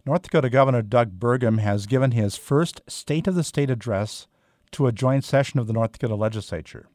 North Dakota Governor Doug Burgum has given his first State of the State address to a joint session of the North Dakota legislature.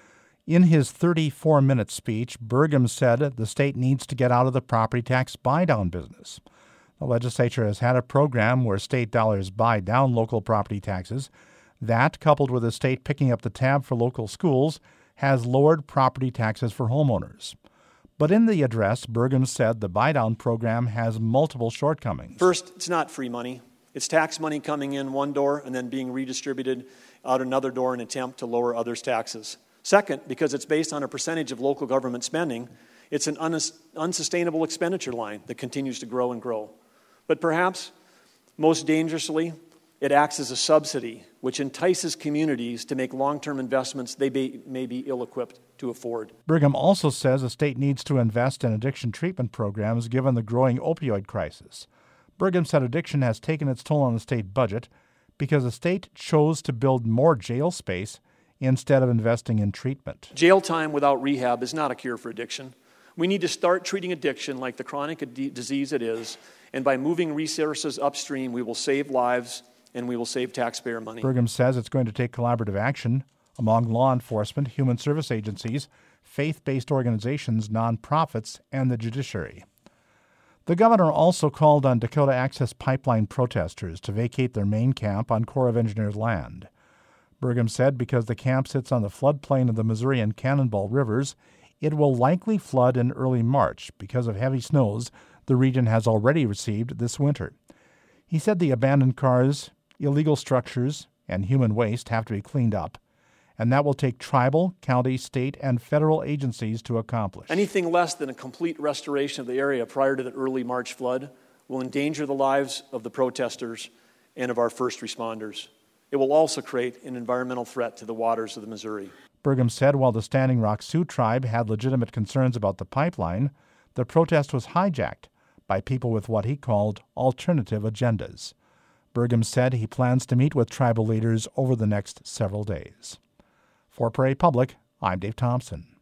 In his 34-minute speech, Burgum said the state needs to get out of the property tax buy-down business. The legislature has had a program where state dollars buy down local property taxes. That, coupled with the state picking up the tab for local schools, has lowered property taxes for homeowners. But in the address, Burgum said the buy-down program has multiple shortcomings. First, it's not free money. It's tax money coming in one door and then being redistributed out another door in an attempt to lower others' taxes. Second, because it's based on a percentage of local government spending, it's an unsustainable expenditure line that continues to grow and grow. But perhaps, most dangerously, it acts as a subsidy, which entices communities to make long-term investments they may be ill-equipped to afford. Burgum also says the state needs to invest in addiction treatment programs given the growing opioid crisis. Burgum said addiction has taken its toll on the state budget because the state chose to build more jail space instead of investing in treatment. Jail time without rehab is not a cure for addiction. We need to start treating addiction like the chronic disease it is, and by moving resources upstream, we will save lives and we will save taxpayer money. Burgum says it's going to take collaborative action among law enforcement, human service agencies, faith-based organizations, nonprofits, and the judiciary. The governor also called on Dakota Access Pipeline protesters to vacate their main camp on Corps of Engineers land. Burgum said because the camp sits on the floodplain of the Missouri and Cannonball rivers, it will likely flood in early March because of heavy snows the region has already received this winter. He said the abandoned cars, illegal structures, and human waste have to be cleaned up, and that will take tribal, county, state, and federal agencies to accomplish. Anything less than a complete restoration of the area prior to the early March flood will endanger the lives of the protesters and of our first responders. It will also create an environmental threat to the waters of the Missouri. Burgum said while the Standing Rock Sioux tribe had legitimate concerns about the pipeline, the protest was hijacked by people with what he called alternative agendas. Burgum said he plans to meet with tribal leaders over the next several days. For Prairie Public, I'm Dave Thompson.